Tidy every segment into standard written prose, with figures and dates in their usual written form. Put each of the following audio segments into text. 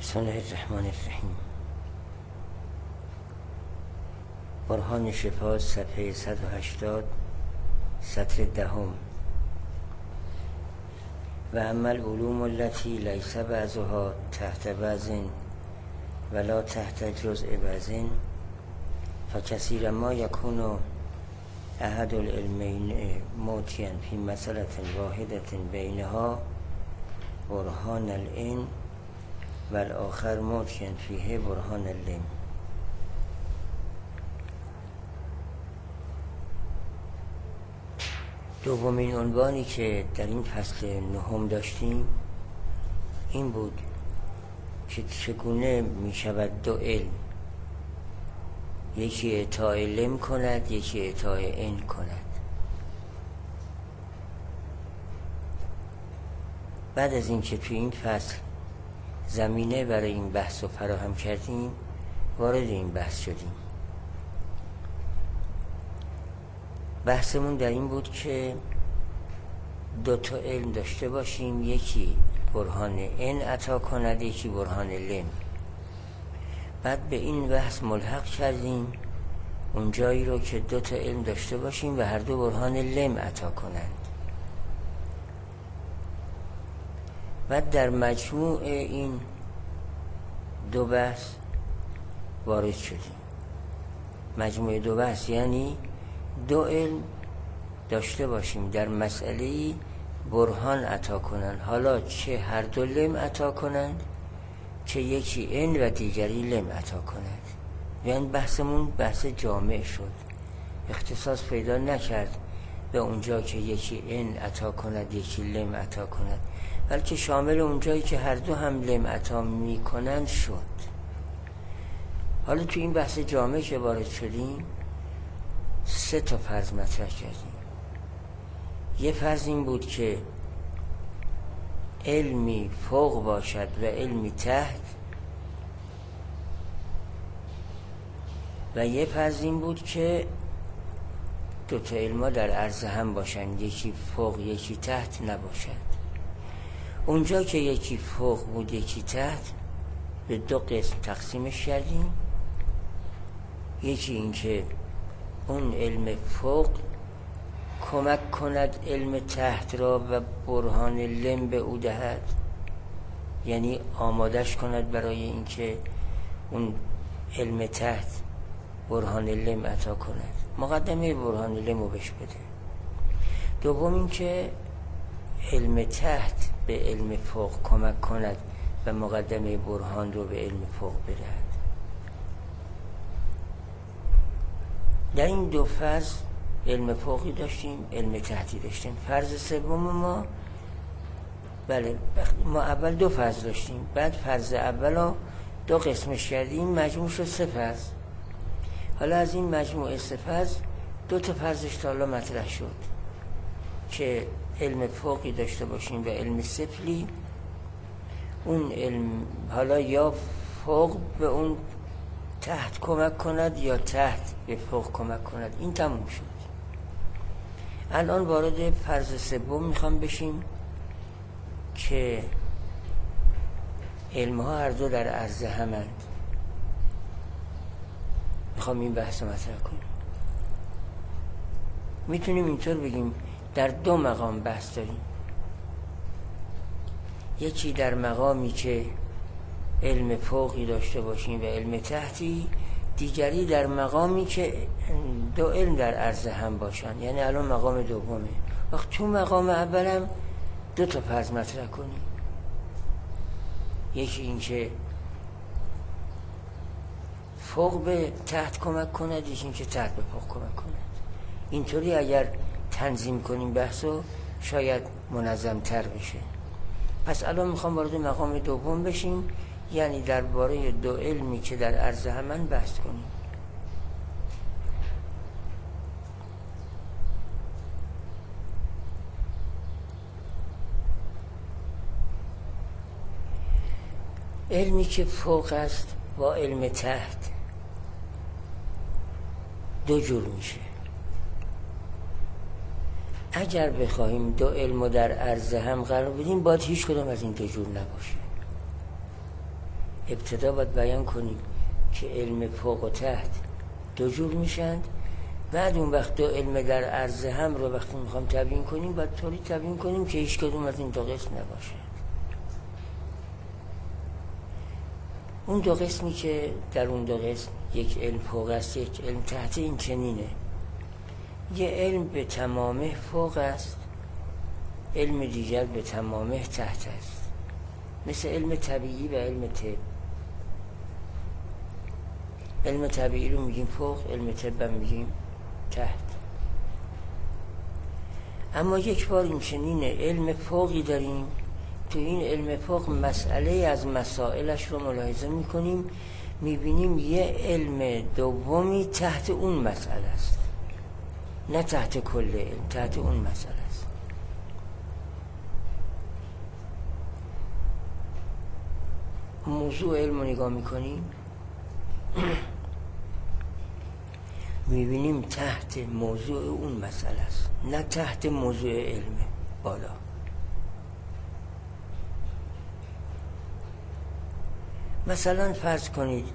بسم الله الرحمن الرحیم. برهان شفا صفحه 180 سطر 10. و اما العلوم التي لیس بعضها تحت بعض ولا تحت جزء بعض فکثیر ما یکون احد العلمین موتیا فی مسألة واحدة بینها برهان العین و الاخر موتیا فیه برهان اللم. دومین عنوانی که در این فصل نهم داشتیم این بود که چگونه می شود دو علم، یکی اعطاء لم کند، یکی اعطاء عین کند. بعد از اینکه توی این فصل زمینه برای این بحث رو فراهم کردیم، وارد این بحث شدیم. بحثمون در این بود که دو تا علم داشته باشیم، یکی برهان عین عطا کند، یکی برهان لم. بعد به این بحث ملحق کردیم اون جایی رو که دو تا علم داشته باشیم و هر دو برهان لم عطا کنند. بعد در مجموع این دو بحث وارد شدیم. مجموع دو بحث یعنی دو علم داشته باشیم در مسئله برهان عطا کنند، حالا چه هر دو لم عطا کنند، چه یکی عین و دیگری لم عطا کند. یعنی بحثمون بحث جامع شد، اختصاص پیدا نکرد به اونجا که یکی عین عطا کند یکی لم عطا کند، بلکه شامل اونجایی که هر دو هم لم عطا می کنند شد. حالا تو این بحث جامع که وارد شدیم 3 تا فرض مطرح کردیم. یه فرض این بود که علمی فوق باشد و علمی تحت، و یه فرض این بود که دو تا علما در عرض هم باشند، یکی فوق یکی تحت نباشد. اونجا که یکی فوق بود یکی تحت به 2 قسم تقسیمش کردیم. یکی این که اون علم فوق کمک کند علم تحت را و برهان لم به او دهد، یعنی آمادش کند برای اینکه اون علم تحت برهان لم عطا کند، مقدمه برهان لم رو بهش بده. دوم این که علم تحت به علم فوق کمک کند و مقدمه برهان رو به علم فوق بدهد. در این 2 فرض علم فوقی داشتیم، علم تحتی داشتیم. فرض سوم ما ما اول 2 فرض داشتیم، بعد فرض اول رو 2 قسمش کردیم، مجموع شد 3 فرض. حالا از این مجموع 3 فرض 2 تا فرضش تا حالا مطرح شد که علم فوقی داشته باشیم و علم سفلی. اون علم حالا یا فوق به اون تحت کمک کند یا تحت به فوق کمک کند. این تموم شد. الان وارد فرض سوم میخوام بشیم که علم ها هر دو در عرض همند. میخوام این بحث رو مطرح کنیم. میتونیم اینطور بگیم در 2 مقام بحث داریم. یکی در مقامی که علم فوقی داشته باشیم و علم تحتی، دیگری در مقامی که 2 علم در عرض هم باشن، یعنی الان مقام دومه. وقت تو مقام اولم 2 تا فرض مطرح کنیم. یکی این که فوق به تحت کمک کند، یکی این که تحت به فوق کمک کند. اینطوری اگر تنظیم کنیم بحثو شاید منظم تر بشه. پس الان میخوام وارد مقام دوم بشیم، یعنی درباره 2 علمی که در عرض همن بحث کنیم. علمی که فوق است با علم تحت 2 جور میشه. اگر بخواهیم 2 علمو در عرض هم قرار بدیم باید هیچ کدام از این 2 جور نباشه. ابتدا باید بیان کنیم که علم فوق و تحت دو جور میشند، بعد اون وقت دو علم در عرض هم رو وقتی میخوام تبیین کنیم باید طوری تبیین کنیم که هیچ کدوم از این دو قسم نباشه. اون دو قسمی که در اون دو قسم یک علم فوق است یک علم تحت، این چنینه: یه علم به تمامه فوق است، علم دیگر به تمامه تحت است، مثل علم طبیعی و علم طب. علم طبیعی رو میگیم فوق، علم طب هم میگیم تحت. اما یک بار این چنینه علم فوقی داریم، تو این علم فوق مسئله از مسائلش رو ملاحظه میکنیم، میبینیم یه علم دومی تحت اون مسئله است، نه تحت کل علم، تحت اون مسئله است. موضوع علم رو نگاه میکنیم میبینیم تحت موضوع اون مسئله است، نه تحت موضوع علم بالا. مثلا فرض کنید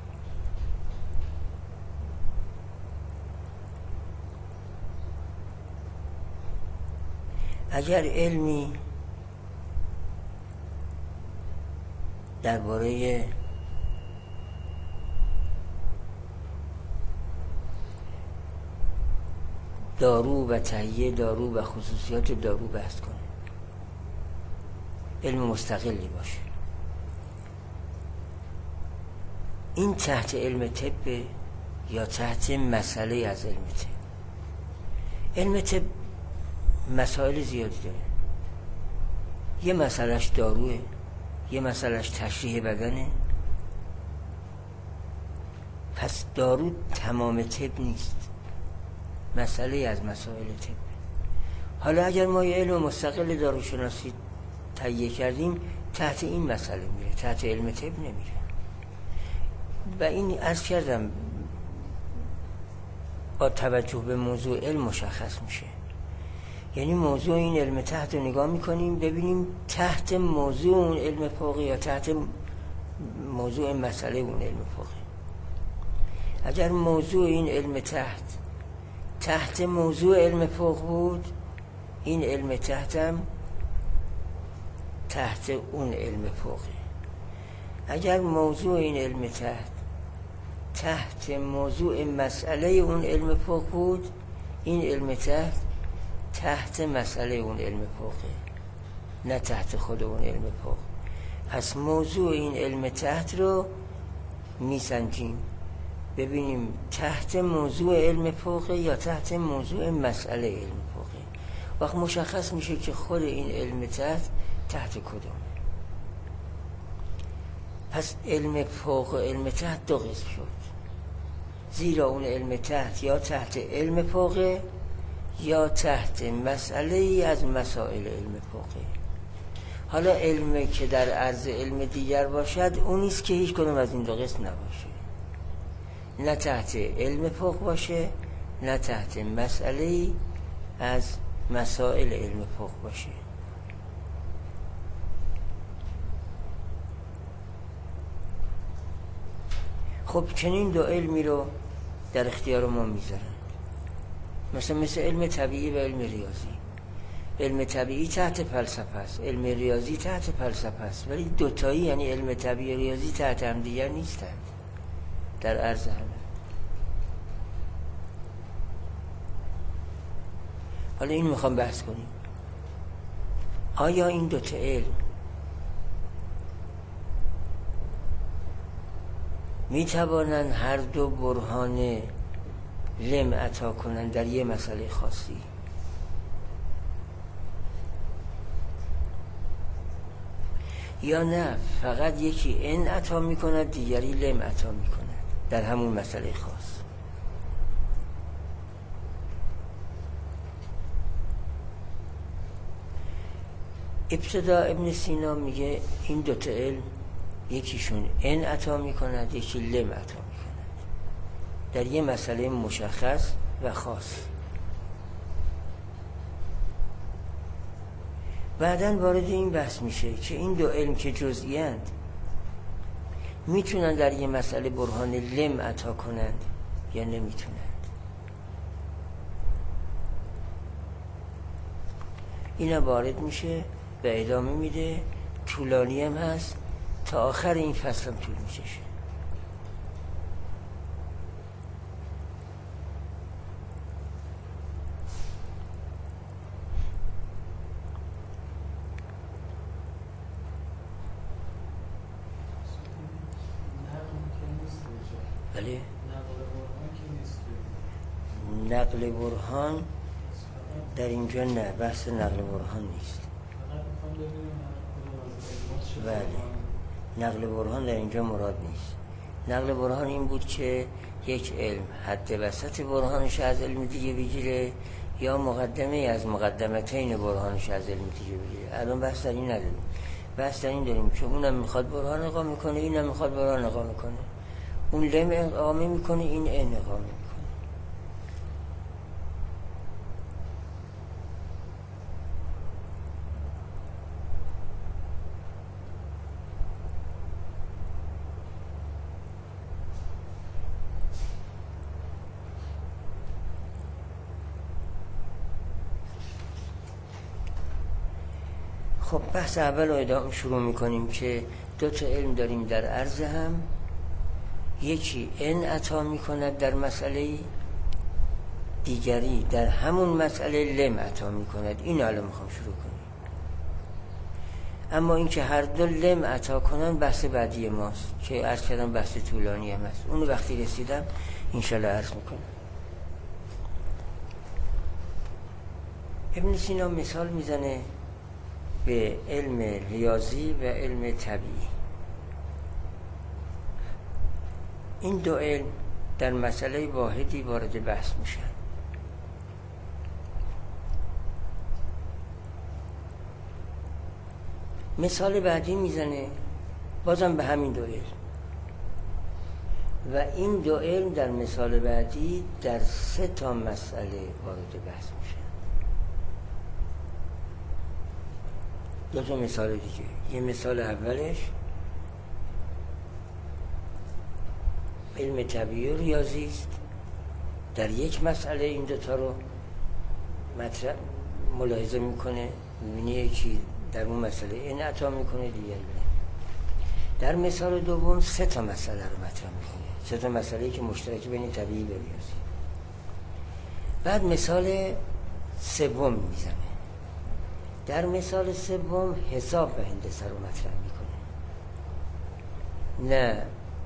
اگر علمی درباره دارو و تهیه دارو و خصوصیات دارو بحث کنه، علم مستقلی باشه، این تحت علم طب یا تحت مسئله از علم طب؟ علم طب مسائل زیادی داره، یه مسئلهش داروه، یه مسئلهش تشریح بدنه. پس دارو تمام طب نیست، مسئله از مسائل طب. حالا اگر ما یه علم مستقل داروشناسی تهیه کردیم تحت این مسئله میره، تحت علم طب نمیره. و این عرض کردم با توجه به موضوع علم مشخص میشه. یعنی موضوع این علم تحت رو نگاه میکنیم ببینیم تحت موضوع اون علم فوقی یا تحت موضوع مسئله اون علم فوقی. اگر موضوع این علم تحت موضوع علم فوق بود، این علم تحتم تحت اون علم فوقی. اگر موضوع این علم تحت موضوع مسئله اون علم فوق بود، این علم تحت مسئله اون علم فوقه، نه تحت خود اون علم فوق. پس موضوع این علم تحت رو میسنجیم ببینیم تحت موضوع علم فوقه یا تحت موضوع مسئله علم فوقه. وقت مشخص میشه که خود این علم تحت کدوم. پس علم فوق و علم تحت دو قسم شد، زیرا اون علم تحت یا تحت علم فوقه یا تحت مسئله ای از مسائل علم فوقه. حالا علمی که در عرض علم دیگر باشد اونیست که هیچ کدوم از این دو قسم نباشه، نه تحت علم فوق باشه نه تحت مسئله ای از مسائل علم فوق باشه. خب چنین دو علمی رو در اختیار ما میذارن، مثل علم طبیعی و علم ریاضی. علم طبیعی تحت فلسفه است، علم ریاضی تحت فلسفه است، ولی دوتایی یعنی علم طبیعی و ریاضی تحت هم دیگر نیستند، در عرض هم. حالا این میخوام بحث کنیم، آیا این دوتا علم میتوانند هر دو برهان لم عطا کنند در یه مسئله خاصی؟ یا نه فقط یکی ان عطا میکند دیگری لم عطا میکند در همون مسئله خاص؟ ابتدا ابن سینا میگه این دوتا علم یکیشون ان عطا میکند یکی لم عطا میکند در یه مسئله مشخص و خاص. بعدن وارد این بحث میشه که این دو علم که جزئی اند میتونن در یه مسئله برهان لم عطا کنند یا نمیتونند. اینا وارد میشه و ادامه میده، طولانی هم هست، تا آخر این فصل هم طول میشه. بله، نقل برهان در اینجا نه، بحث نقل برهان نیست. بله، نقل برهان در اینجا مراد نیست. نقل برهان این بود که یک علم حد وسط برهانش از علم دیگه بگیره یا مقدمه از مقدمتین برهانش از علم دیگه بگیره. الان بحث در این نداریم، بحث در این داریم که اونم میخواد برهان اقامه کنه، اینم میخواد برهان اقامه کنه. اون لم اقامه میکنه، این این اقامه میکنه. خب بحث اول رو ادامه شروع میکنیم که دو تا علم داریم در عرض هم، یکی ان عطا میکند در مسئله، دیگری در همون مسئله لم عطا میکند. این الان میخوام شروع کنیم. اما این که هر دو لم عطا کنن بحث بعدی ماست که عرض کردم بحث طولانی هم هست. اونو وقتی رسیدم انشالله عرض میکنم. ابن سینا مثال میزنه به علم ریاضی و علم طبیعی. این دو علم در مسئله واحدی وارد بحث میشن. مثال بعدی میزنه بازم به همین دو علم و این دو علم در مثال بعدی در 3 تا مسئله وارد بحث میشن. 2 تا مثال دیگه. یه مثال اولش علم طبیعی و ریاضی است. در یک مسئله این دوتا رو مطرح ملاحظه میکنه، میبینه یکی در اون مسئله این عطا میکنه، دیگری در مثال دوم 3 تا مسئله رو مطرح میکنه، 3 تا مسئله که مشترک بین طبیعی و ریاضی. بعد مثال سوم میزنه. در مثال سوم حساب و هندسه رو مطرح میکنه، نه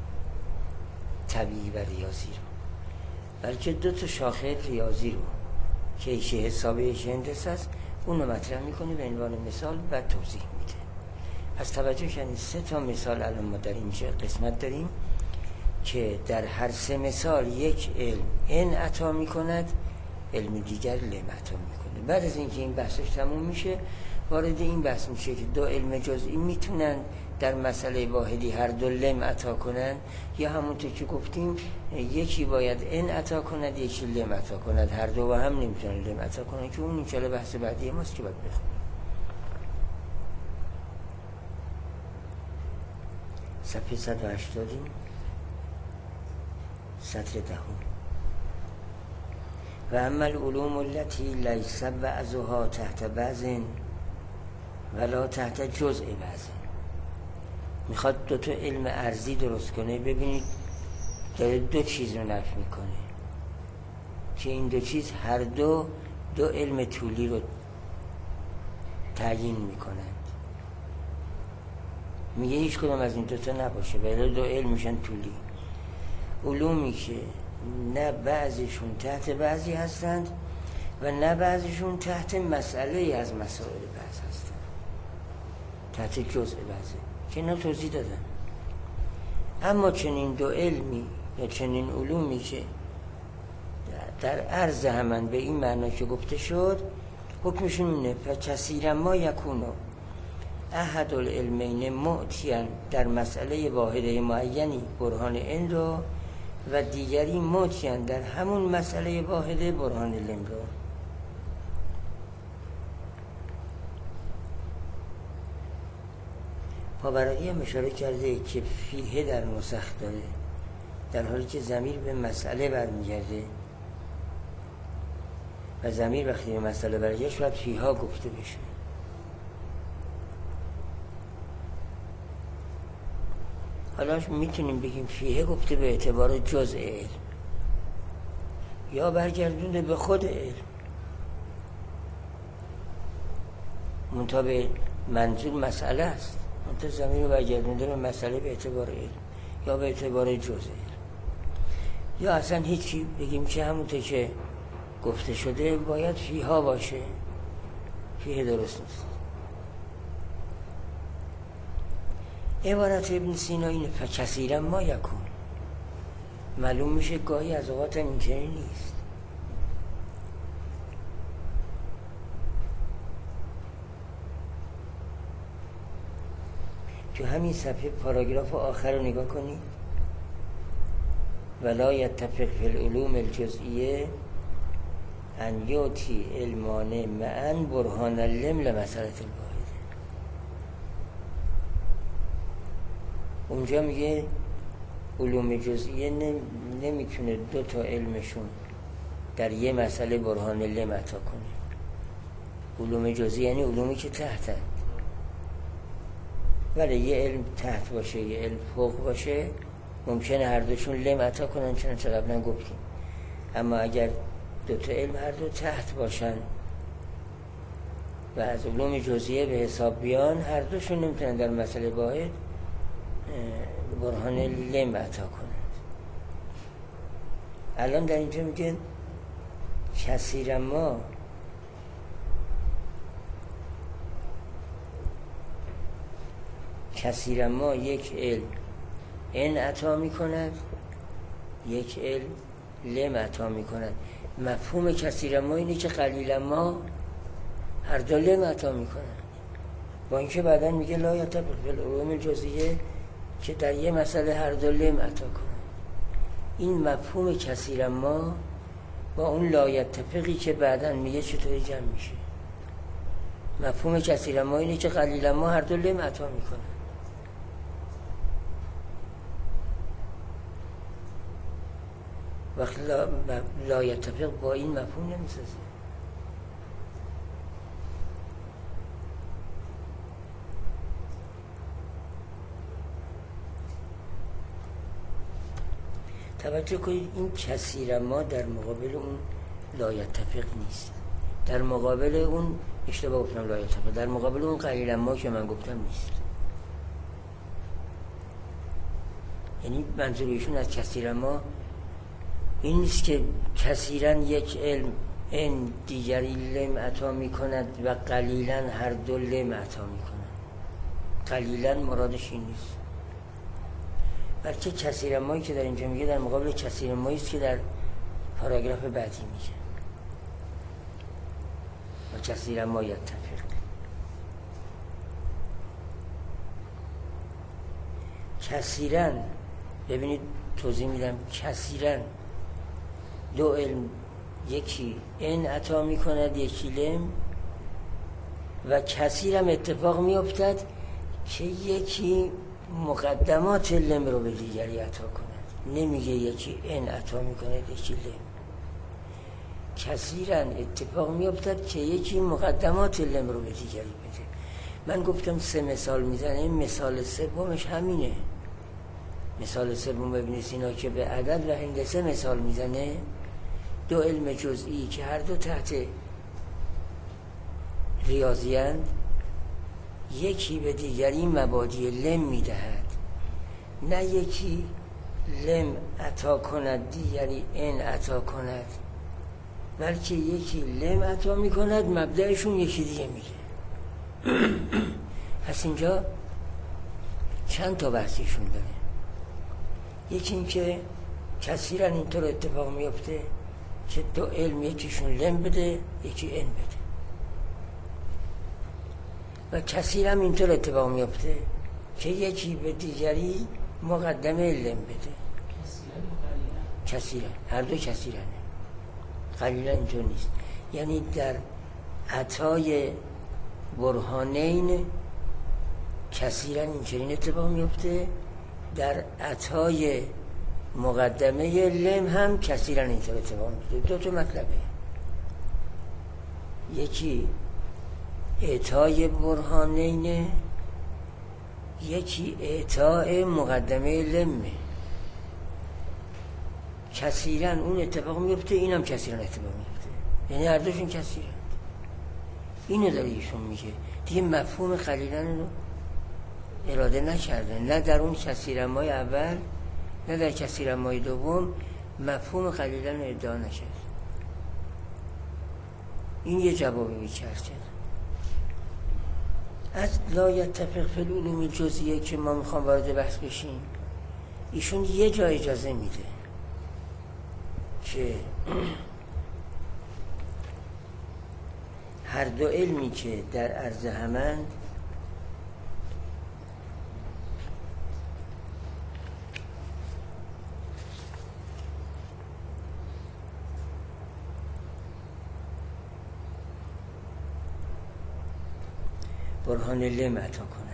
طبیعی و ریاضی رو، بلکه 2 تا شاخه ریاضی رو که یکی حساب یکی هندسه است اون رو مطرح میکنه به عنوان مثال و توضیح میده. از توجه کنید 3 تا مثال الان ما در اینجا قسمت داریم که در هر 3 مثال یک علم ان عطا میکند، علم دیگر لم عطا میکنه. بعد از اینکه این بحثش تموم میشه وارد این بحث میشه که 2 علم جزئی میتونن در مسئله واحدی هر دو لم عطا کنن یا همونطور که گفتیم یکی باید ان عطا کند یکی لم عطا کند، هر دو با هم نمیتونن لم عطا کنن که اون اینجا بحث بعدی ماست که باید بخونیم. صفحه 180 سطر 10. و اما العلوم التي ليس بعضها تحت بعض ولا تحت جزء بعض. میخواد 2 تا علم ارضی درست کنه. ببینید داره 2 چیز رو نفی میکنه که این 2 چیز هر دو علم طولی رو تعیین میکنند. میگه هیچ کدام از این 2 تا نباشه ولی 2 علم میشن طولی. علومی که نه بعضیشون تحت بعضی هستند و نه بعضیشون تحت مسئله از مسائل بعض هستند، تحت جزء بعضی که اینا توضیح دادن. اما چنین 2 علمی یا چنین علومی که در عرض همان به این معنا که گفته شد حکمشون اینه فکثیرا ما یکونو احد العلمین معتیاً در مسئله واحده معینی برهان ان رو و دیگری معتیاً در همون مسئله واحده برهان لم رو. پاورقی هم اشاره کرده که فیه در نسخ داره، در حالی که ضمیر به مسئله برمیگرده و ضمیر وقتی به مسئله برگشت باید فیها گفته بشه. حالا میتونیم بگیم فیه گفته به اعتبار جزء علم یا برگردونده به خود علم، منتها به منظور مسئله است، منتها ضمیر رو برگردونده به مسئله به اعتبار علم یا به اعتبار جزء علم، یا اصلا هیچی بگیم که همونطور که گفته شده باید فیها باشه. فیه درست نیست. عبارت ابن سینا اینه فکثیرا ما یکون. معلوم میشه گاهی از اوقات هم اینجوری نیست. تو همین صفحه پاراگراف آخر رو نگاه کنید. ولا یتفق فی العلوم الجزئیه ان یوتی علمان معا برهان اللم لمسألة الواحده. اونجا میگه علوم جزئیه نمیتونه دو تا علمشون در یه مسئله برهان لم عطا کنه. علوم جزئیه یعنی علومی که تحتن، ولی یه علم تحت باشه یه علم فوق باشه ممکنه هر دوشون لم عطا کنن، چنانچه قبلا گفتیم. اما اگر دو تا علم هر دو تحت باشن و از علوم جزئیه به حساب بیان، هر دوشون نمیتونن در مسئله واحد برهان لم عطا کنند. الان در اینجا میگن کثیرا ما یک علم ان عطا میکند، یک علم لم عطا میکند. مفهوم کثیرا ما اینه که قلیلا ما هر دو لم عطا میکنند، با اینکه بعدن میگه لا یتفق فی العلوم الجزئیه که در یه مسئله هر دو لم عطا کنند. این مفهوم کثیرا ما با اون لا یتفقی که بعدن میگه چطوری جمع میشه؟ مفهوم کثیرا ما اینه که قلیلا ما هر دو لم عطا میکنند. وقت لا یتفق با این مفهوم نمیسازه. توجه کنید این کثیرا ما در مقابل اون لا یتفق نیست، در مقابل اون اشتباه گفتم لا یتفق، در مقابل اون قلیلا ما که من گفتم نیست. یعنی منظور ایشون از کثیرا ما این نیست که کثیرا یک علم این دیگری لم عطا می کند و قلیلا هر دو لم عطا می کند. قلیلا مرادش این نیست، بلکه کثیرا مایی که در اینجا میگه در مقابل کثیرا مایی است که در پاراگراف بعدی میگه و کثیرا ما یتفق. کثیرا ببینید توضیح میدم، کثیرا دو علم یکی ان عطا میکند یکی لم، و کثیرا اتفاق میافتد که یکی مقدمات لم رو به دیگری عطا کند. نمیگه یکی ان عطا میکند یکی لم. کثیرا اتفاق میافتد که یکی مقدمات لم رو به دیگری بده. من گفتم 3 مثال میزنه، مثال سومش همینه. مثال سوم ابن سینا که به عدد و هندسه مثال میزنه، دو علم جزئی که هر دو تحت ریاضی‌اند، یکی به دیگری مبادی لم میدهد، نه یکی لم عطا کند دیگری ان عطا کند، بلکه یکی لم عطا میکند مبدأشون یکی دیگه میده. پس اینجا چند تا بحثیشون داره. یکی این که کثیرا اینطور اتفاق میفته که دو علم یکیشون لم بده یکی ان بده، و کثیرا اینطور اتفاق میفته که یکی به دیگری مقدمه لم بده. کثیرا هر دو کثیرا، قلیلا اینطور نیست. یعنی در عطای برهانین کثیرا این چنین اتفاق میفته. در عطای مقدمه لم هم کثیرا اینطور اتفاق میفته. دو تا مطلبه، یکی اعطای برهانینه، یکی اعطای مقدمه لمه. کثیرا اون اتفاق میفته، اینم کثیرا اتفاق میفته، یعنی هر دوشون کثیرن. اینو داره ایشون میگه دیگه. مفهوم قلیلا رو اراده نکرده، نه در اون کثیرمای اول نه در کثیرمای دوم مفهوم قلیلا رو ادعا نکرد. این یه جوابی میکرد. از لا یتفق فی العلوم الجزئیه که ما میخوام وارد بحث بشیم، ایشون یه جا اجازه میده که هر دو علمی که در عرض همند برهان لم عطا کنند.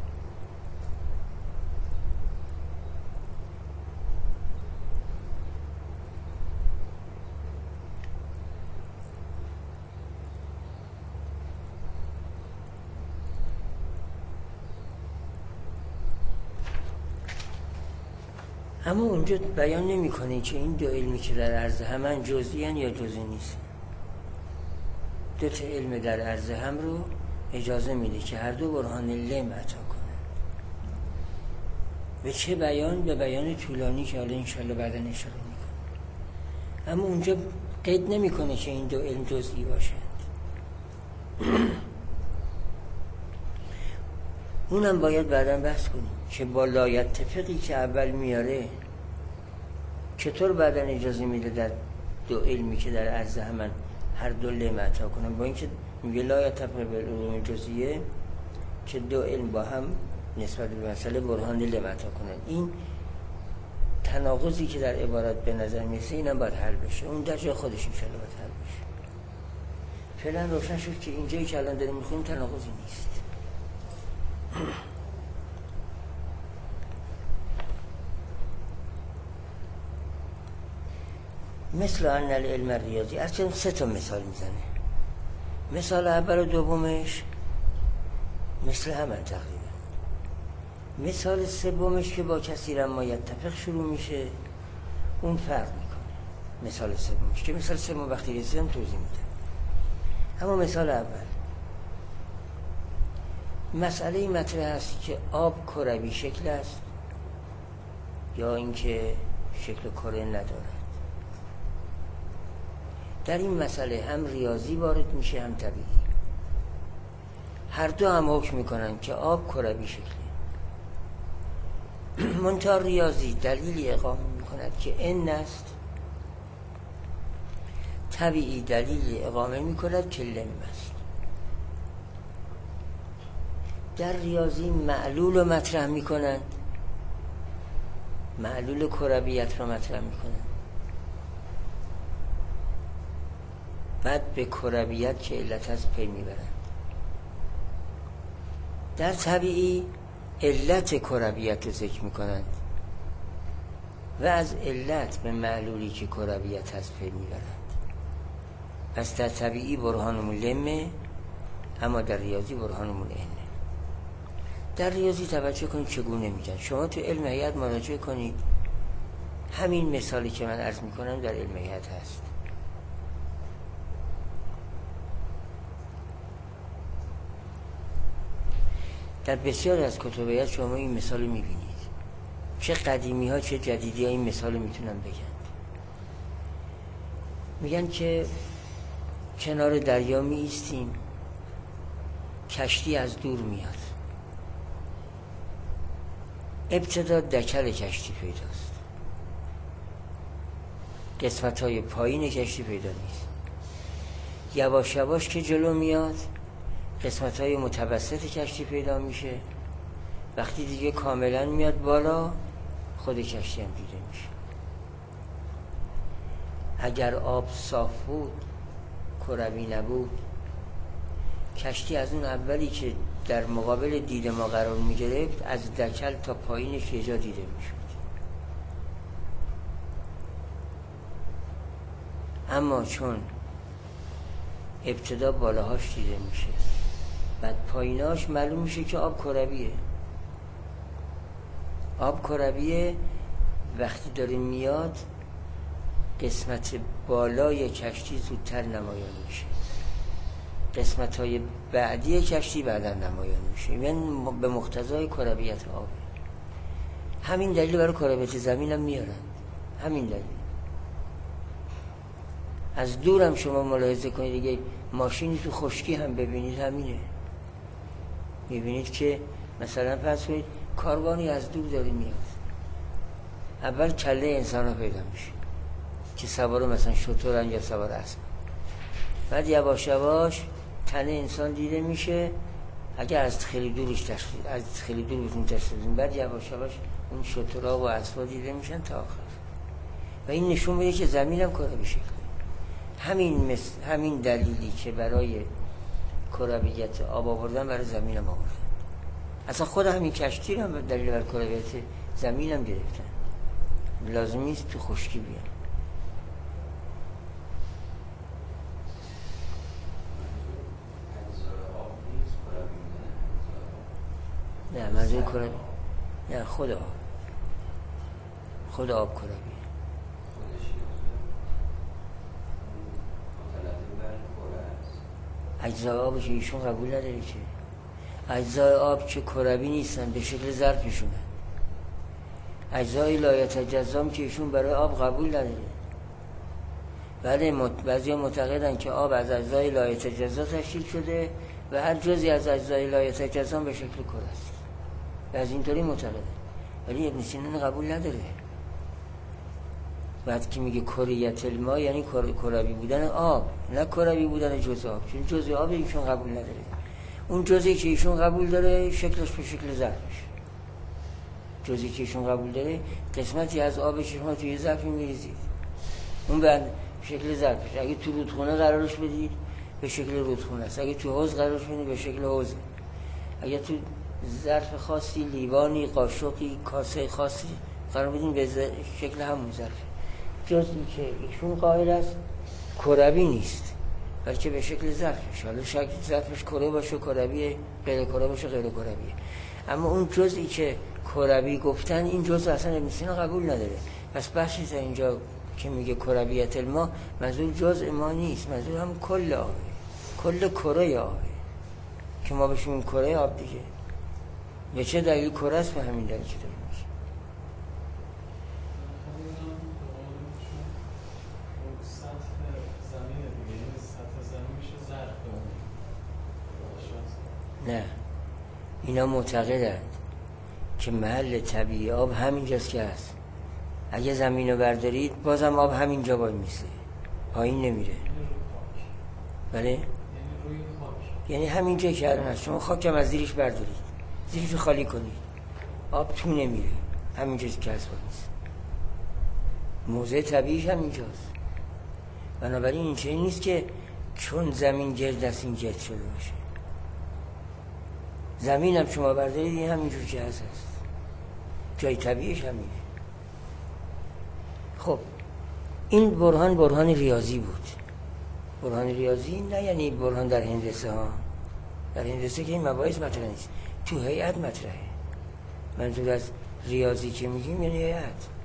اما اونجا بیان نمی کنه که این دو علمی که در عرض همن جزئی یا جزئی نیست. دو تا علم در عرض هم رو اجازه میده که هر دو برهان لم عطا کنند. به چه بیان؟ به بیان طولانی که حالا انشالله بعدا اشاره میکنه. اما اونجا قید نمیکنه که این دو علم جزئی باشند. اونم باید بعدا بحث کنیم که با لا یتفقی که اول میاره چطور بعدا اجازه میده در دو علمی که در عرض همن هر دو لم عطا کنن، با اینکه میگه لا یتفق بالعلوم الجزئیه که دو علم با هم نسبت به مسئله برهان لم عطا کنن. این تناقضی که در عبارت به نظر میرسه اینم باید حل بشه. اون در جای خودش انشاءالله باید حل بشه. فعلا روشن شد که اینجایی که الان داریم میخونیم تناقضی نیست. مثل ان العلم الریاضی، از چند سه تا مثال میزنه. مثال اول و دومش مثل همن تقریبا. مثال سومش که با کثیرا ما یتفق شروع میشه اون فرق میکنه. مثال سومش که مثال سوم وقتی رسیدم توضیح میدم. اما مثال اول مسئله مطرح است که آب کروی شکل است یا اینکه شکل کره ندارد. در این مسئله هم ریاضی وارد میشه هم طبیعی. هر دو هم حکم میکنن که آب کروی شکله. منتها ریاضی دلیلی اقامه میکند که ان است، طبیعی دلیلی اقامه میکند که لم است. در ریاضی معلول رو مطرح میکنند، معلول کرویت رو مطرح میکنند، بعد به کرویت که علت از پی میبرند. در طبیعی علت کرویت رو ذکر میکنند و از علت به معلولی که کرویت از پی میبرند. پس در طبیعی برهانمون لمه، اما در ریاضی برهانمون انه. در ریاضی توجه کنید چگونه میگن. شما تو علم هیئت مراجعه کنید، همین مثالی که من عرض میکنم در علم هیئت هست. در بسیاری از کتب هیئت شما این مثال میبینید. چه قدیمی ها چه جدیدی ها این مثال میتونن بگن. میگن که کنار دریا می ایستیم، کشتی از دور میاد. ابتدا دکل کشتی پیداست، قسمت های پایین کشتی پیدا نیست. یواش یواش که جلو میاد قسمت های متوسط کشتی پیدا میشه. وقتی دیگه کاملا میاد بالا خود کشتی هم دیده میشه. اگر آب صاف بود، کروی نبود، کشتی از اون اولی که در مقابل دید ما قرار می گرفت از دکل تا پایینش یه جا دیده می شد. اما چون ابتدا بالاهاش دیده میشه بعد پاییناش معلوم میشه که آب کرویه. آب کرویه وقتی داره میاد قسمت بالای کشتی زودتر نمایان میشه، قسمت های بعدی کشتی بعدا نمایان میشه، یعنی به مقتضای کرویت آب. همین دلیل برای کرویت زمین هم میارن، همین دلیل. از دورم شما ملاحظه کنید دیگه ماشینی تو خشکی هم ببینید همینه. میبینید که مثلا فرض کنید کاروانی از دور داره میاد، اول کله انسان ها پیدا میشه که سوار مثلا شترن یا سوار اسب، بعد یواش یواش تن انسان دیده میشه اگر از خیلی دورش تشخیص، از خیلی دور بتون تشخیص، بعد یواش یواش اون شترها و اسبا دیده میشن تا آخر. و این نشون میده که زمین هم کروی شکل. همین دلیلی که برای کرویت آب آوردن برای زمین هم آوردن. اصلا خود همین کشتی رو هم دلیل برای کرویت زمین هم گرفتن. لازم نیست تو خشکی بیان. نه منظور کروی نه، خود آب، خود آب کرویه. اجزای آب که ایشون قبول نداره که اجزای آب که کروی نیستن، به شکل ظرفشونه. اجزای لایتجزا که ایشون برای آب قبول نداره. بله بعضی معتقدن که آب از اجزای لایتجزا تشکیل شده و هر جزئی از اجزای لایتجزا به شکل کره است. بعضی اینطوری معتقدن، ولی ابن سینا قبول نداره. بعد که میگه کریت الماء یعنی کروی بودن آب، نه کروی بودن جزء آب، چون جزء آب ایشون قبول نداره. اون جزئی که ایشون قبول داره شکلش به شکل ظرفش. جزئی که ایشون قبول داره قسمتی از آبش شما توی ظرف میریزید، اون به شکل ظرفش. اگه تو رودخونه قرارش بدید به شکل رودخونه است، اگه تو حوض قرارش بدید به شکل حوض، اگه تو ظرف خاصی، لیوانی، قاشقی، کاسه خاصی قرار بدید به شکل همون ظرف. جزئی که ایشون قائل است کروی نیست بلکه به شکل ظرفش. حالا شکل ظرفش کره باشه کرویه، غیر کره باشه غیر کرویه. اما اون جزئی که کروی گفتن این جزء اصلا ابن سینا قبول نداره. پس بحثی تا اینجا که میگه کرویت الماء منظور جزء ما نیست، منظور هم کل آبه، کل کره آبه که ما بشیم کره آب دیگه. به چه دلیل کره است؟ به همین دلیل که داریم میشه. نه، اینا معتقدند که محل طبیعی آب همینجاست که هست. اگه زمین رو بردارید بازم آب همینجا وای میسه، پایین نمیره. بله؟ یعنی همینجا که الان هست، شما خاکم از زیرش بردارید، زیرش رو خالی کنید، آب تو نمیره، همینجاست که هست وای میسه. موضع طبیعیش همینجاست. بنابراین این چنین نیست که چون زمین گرد است این گرد شده باشه. زمین هم شما بردارید این همینجور که هست، جای طبیعیش همینه. خب این برهان ریاضی بود. برهان ریاضی نه یعنی برهان در هندسه ها. در هندسه که این مباحث مطرح نیست، تو هیئت مطرحه. منظور از ریاضی که میگیم یعنی هیئت.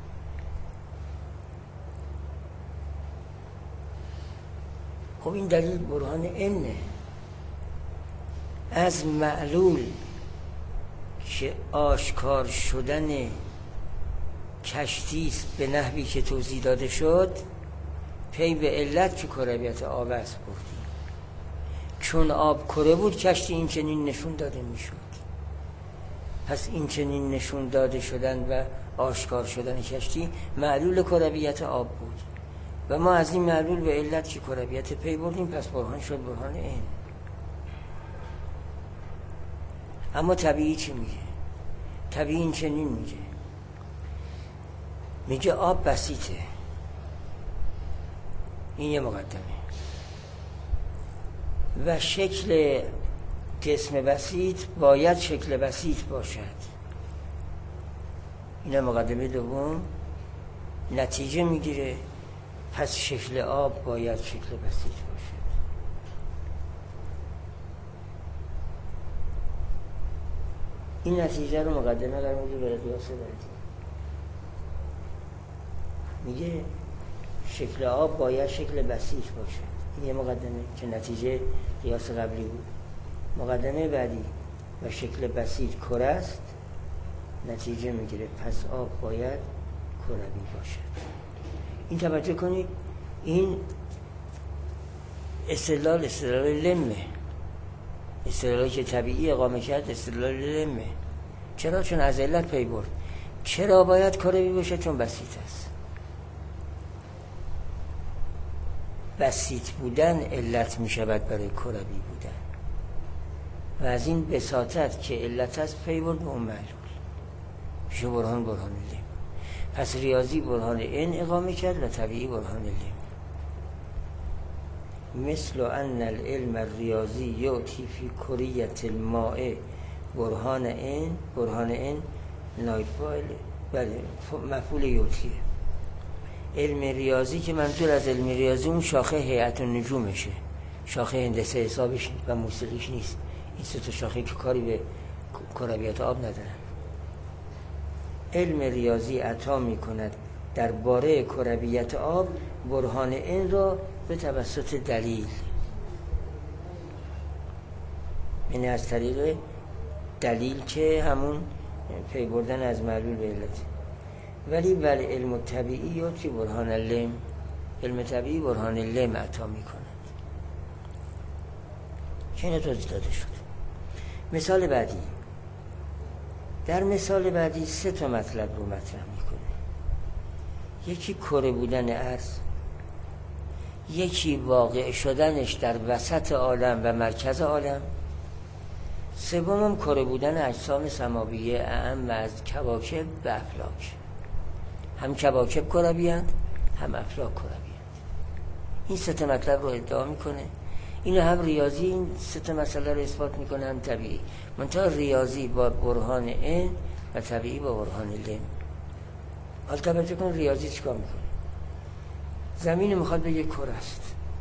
خب این دلیل برهان اینه از معلول که آشکار شدن کشتی است به نحوی که توضیح داده شد، پی به علت که کرویت آب است بردیم. چون آب کره بود کشتی این چنین نشون داده میشد. پس این چنین نشون داده شدن و آشکار شدن کشتی معلول کرویت آب بود و ما از این معلول به علت که کرویت پی بردیم، پس برهان شد برهان این. اما طبیعی چی میگه؟ طبیعی این چنین میگه آب بسیطه. این یه مقدمه. و شکل جسم بسیط باید شکل بسیط باشد. این مقدمه دوم. نتیجه میگیره پس شکل آب باید شکل بسیط باشد. این نتیجه رو مقدمه قرار میده برای قیاس بعدی. میگه شکل آب باید شکل بسیط باشد. این یه مقدمه که نتیجه قیاس قبلی بود. مقدمه بعدی و شکل بسیط کره است، نتیجه میگیره پس آب باید کروی باشد. این توجه کنید، این استدلال لمه، استدلالی که طبیعی اقامه کرد استدلال لمه. چرا؟ چون از علت پی برد. چرا باید کروی باشه؟ چون بسیط است. بسیط بودن علت می شود برای کروی بودن و از این بساطت که علت است پی برد به اون معلول. میشه برهان لم. پس ریاضی برهان ان اقامه کرد و طبیعی برهان لم. مثل ان العلم الریاضی یعطی فی کریت الماء برهان ان نایب فاعل، بله مفعول یعطیه. علم ریاضی که منظور از علم ریاضی اون شاخه هیئت النجومشه، شاخه هندسه حسابش و موسیقیش نیست. این سه تا شاخه که کاری به کرویت آب ندارن. علم ریاضی عطا می کند درباره کرویت آب برهان این را به توسط دلیل، یعنی از طریق دلیل که همون پی بردن از معلول به علت. ولی بر علم طبیعی یا که برهان لم، علم طبیعی برهان لم عطا می کند که اینه توضیح داده شد. مثال بعدی. در مثال بعدی سه تا مطلب رو مطرح میکنه. یکی کره بودن عرض، یکی واقع شدنش در وسط عالم و مرکز عالم، سومم کره بودن اجسام سماویه اعم از کواکب و افلاک. هم کواکب کروی‌اند هم افلاک کروی‌اند. این سه تا مطلب رو ادعا میکنه. اینو هم ریاضی این سه تا مسئله رو اثبات میکنه، هم طبیعی. منتها ریاضی با برهان ان و طبیعی با برهان لم. حالا توجه کن ریاضی چیکار میکنه. زمین میخواد بگه کره است،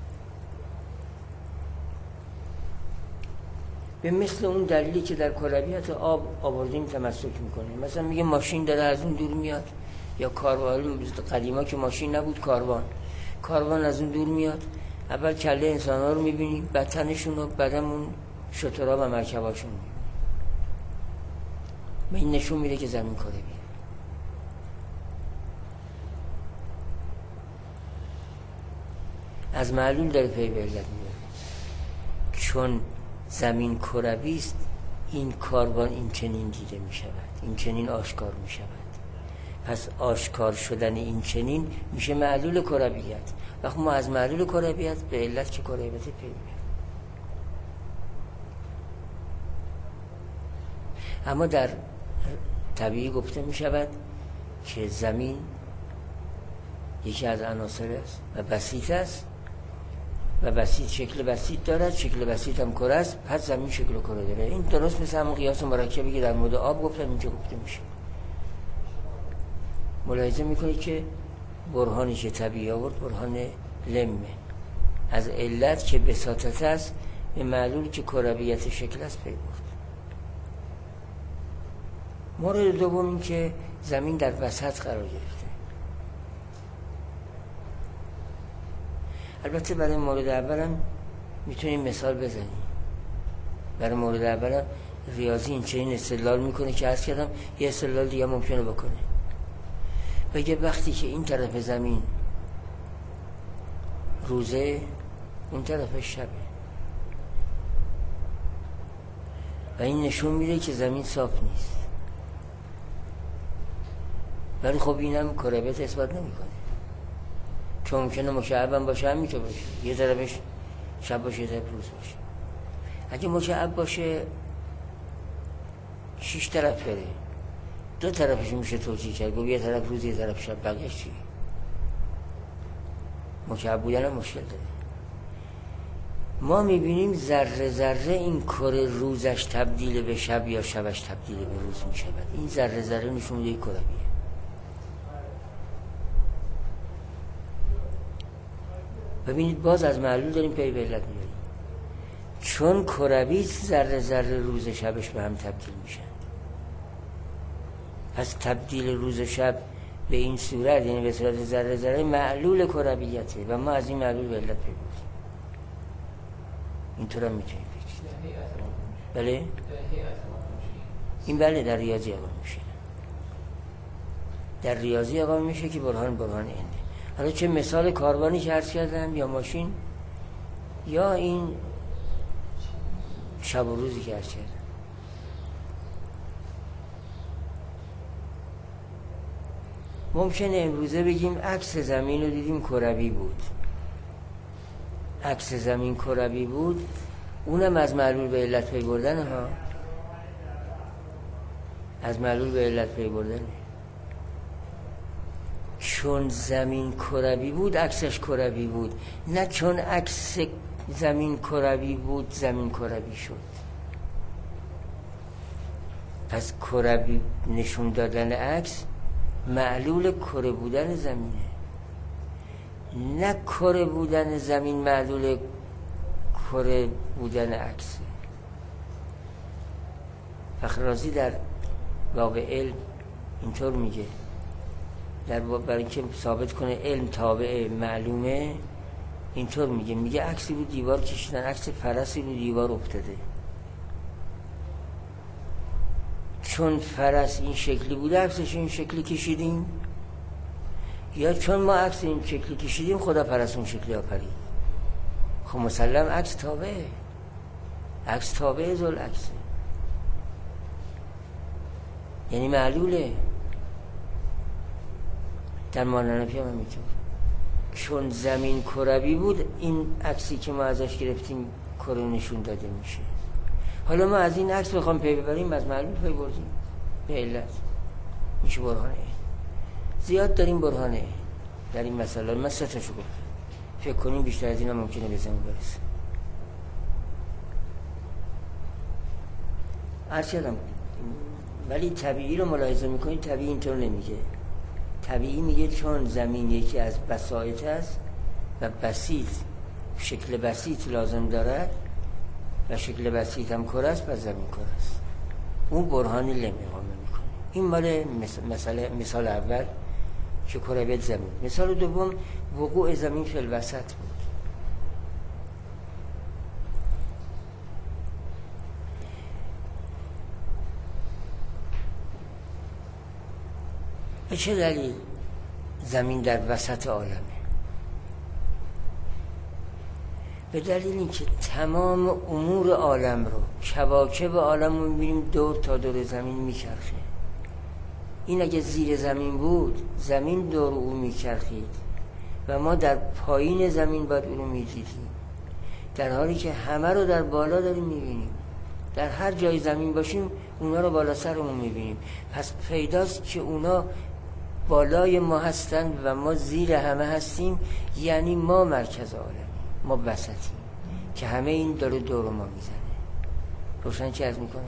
به مثل اون دلیلی که در کرویت آب آوردیم تمسک میکنه. مثلا میگه ماشین داره از اون دور میاد، یا کاروان. قدیما که ماشین نبود، کاروان از اون دور میاد. اول کله انسان ها رو میبینیم، بعد تنشون رو، بعدمون شترها و مرکباشون میبینیم. این نشون میده که زمین کرویه. از معلول داره پی به علت میبره. چون زمین کروی است، این کاروان این چنین دیده میشود، این چنین آشکار میشود. پس آشکار شدن این چنین میشه معلول کرویت. وقتی ما از معلول کرویت به علت که کرویت پی میبریم. اما در طبیعی گفته میشود که زمین یکی از عناصر است و بسیط است و بسیط شکل بسیط دارد، شکل بسیط هم کره است، پس زمین شکل کره داره. این درست مثل همون قیاس مرکبی که در مورد آب گفتم اینجا گفته میشه. ملاحظه میکنید که برهانی که طبیعی آورد برهان لمه، از علت که بساطت است به معلول که کرویت شکل است پی برد. مورد دوم این که زمین در وسط قرار گرفته. البته برای مورد اولم میتونیم مثال بزنیم. برای مورد اولم ریاضی این چنین استدلال میکنه که عرض کردم یه استدلال دیگه ممکنه بکنه. بگه وقتی که این طرف زمین روزه، اون طرف شبه، و این نشون میده که زمین صاف نیست. ولی خب اینم کرویت اثبات نمیکنه، چون ممکنه مکعب هم باشه، هم میتونه باشه یه طرفش شب باشه یه طرف روز باشه. اگه مکعب باشه 6 طرف بره، 2 طرفش میشه توجیه کرد، گفت یه طرف روز یه طرف شب، بقیه‌اش چی؟ مکعب بودن هم مشکل داره. ما میبینیم ذره ذره این کره روزش تبدیل به شب یا شبش تبدیل به روز میشود. این ذره ذره نشون میده کرویه. ببینید باز از معلول داریم پی به علت میاریم. چون کروی ذره ذره روز شبش به هم تبدیل میشن. پس تبدیل روز شب به این صورت، یعنی به صورت ذره ذره، معلول کرویته و ما از این معلول به علت پی بردیم. اینطور هم میتونیم بگیم. بله؟ این بله در ریاضی اقام میشه. در ریاضی اقام میشه که برهان انده. حالا چه مثال کاروانی که عرض کردم، یا ماشین، یا این شب و روزی که عرض کردم. ممکنه امروزه بگیم عکس زمین رو دیدیم کروی بود. عکس زمین کروی بود، اونم از معلول به علت پی بردن ها. از معلول به علت پی بردن. چون زمین کروی بود عکسش کروی بود، نه چون عکس زمین کروی بود زمین کروی شد. پس کروی نشون دادن عکس معلول کره بودن زمینه، نه کره بودن زمین معلول کره بودن عکسه. فخر رازی در باب علم اینطور میگه، برای اینکه ثابت کنه علم تابع معلومه، اینطور میگه عکسی رو دیوار کشیدن، عکس فرسی رو دیوار افتاده. چون فرس این شکلی بوده عکسش این شکلی کشیدیم، یا چون ما عکس این شکلی کشیدیم خدا فرس اون شکلی آفرید. خب مسلم عکس تابعه، عکس تابعه ذل عکسه، یعنی معلوله. در ماننفی هم همینطور. چون زمین کروی بود این عکسی که ما ازش گرفتیم کره نشون داده میشه. حالا ما از این عکس بخوام پی ببریم از معلول پی بردیم به علت، میشه برهانه. زیاد داریم برهانه در این مسئله. من 3 تاشو گفتم، فکر کنیم بیشتر از این هم ممکنه به زمین برسه. عرض کردم ولی طبیعی رو ملاحظه میکنید، طبیعی اینطور نمیگه. طبیعی میگه چون زمین یکی از بساط است و بسیط، شکل بسیط لازم دارد و شکل بسیط هم کره است، پس زمین کره است. اون برهانی لم اقامه میکنه. این مال مثال اول که کرویت زمین. مثال دوم وقوع زمین فی الوسط بود. به چه دلیل زمین در وسط عالمه؟ به دلیل اینکه تمام امور عالم رو، کواکب عالم رو می‌بینیم دور تا دور زمین میچرخه. این اگه زیر زمین بود زمین دور او میچرخید و ما در پایین زمین باید اون رو میدیدیم، در حالی که همه رو در بالا داریم میبینیم. در هر جای زمین باشیم اونا رو بالا سرمون میبینیم. پس پیداست که اونا بالای ما هستند و ما زیر همه هستیم، یعنی ما مرکز عالمیم، ما وسطیم که همه این داره دور ما میزنه. روشن چی عرض میکنم؟